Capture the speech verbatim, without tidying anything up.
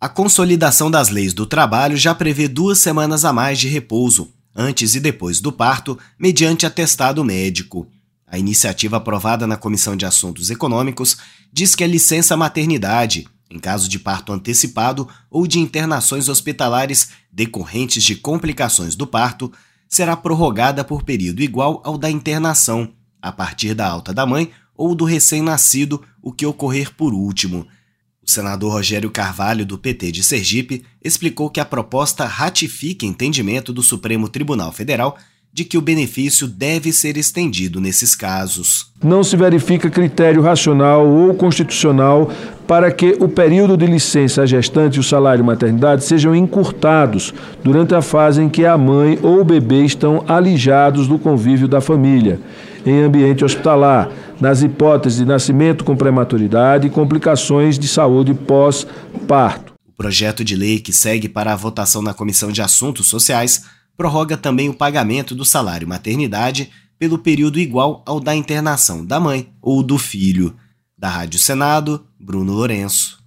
A consolidação das leis do trabalho já prevê duas semanas a mais de repouso, antes e depois do parto, mediante atestado médico. A iniciativa aprovada na Comissão de Assuntos Econômicos diz que a licença maternidade, em caso de parto antecipado ou de internações hospitalares decorrentes de complicações do parto, será prorrogada por período igual ao da internação, a partir da alta da mãe ou do recém-nascido, o que ocorrer por último. O senador Rogério Carvalho, do P T de Sergipe, explicou que a proposta ratifica entendimento do Supremo Tribunal Federal de que o benefício deve ser estendido nesses casos. Não se verifica critério racional ou constitucional para que o período de licença gestante e o salário maternidade sejam encurtados durante a fase em que a mãe ou o bebê estão alijados do convívio da família, em ambiente hospitalar, nas hipóteses de nascimento com prematuridade e complicações de saúde pós-parto. O projeto de lei que segue para a votação na Comissão de Assuntos Sociais prorroga também o pagamento do salário maternidade pelo período igual ao da internação da mãe ou do filho. Da Rádio Senado, Bruno Lourenço.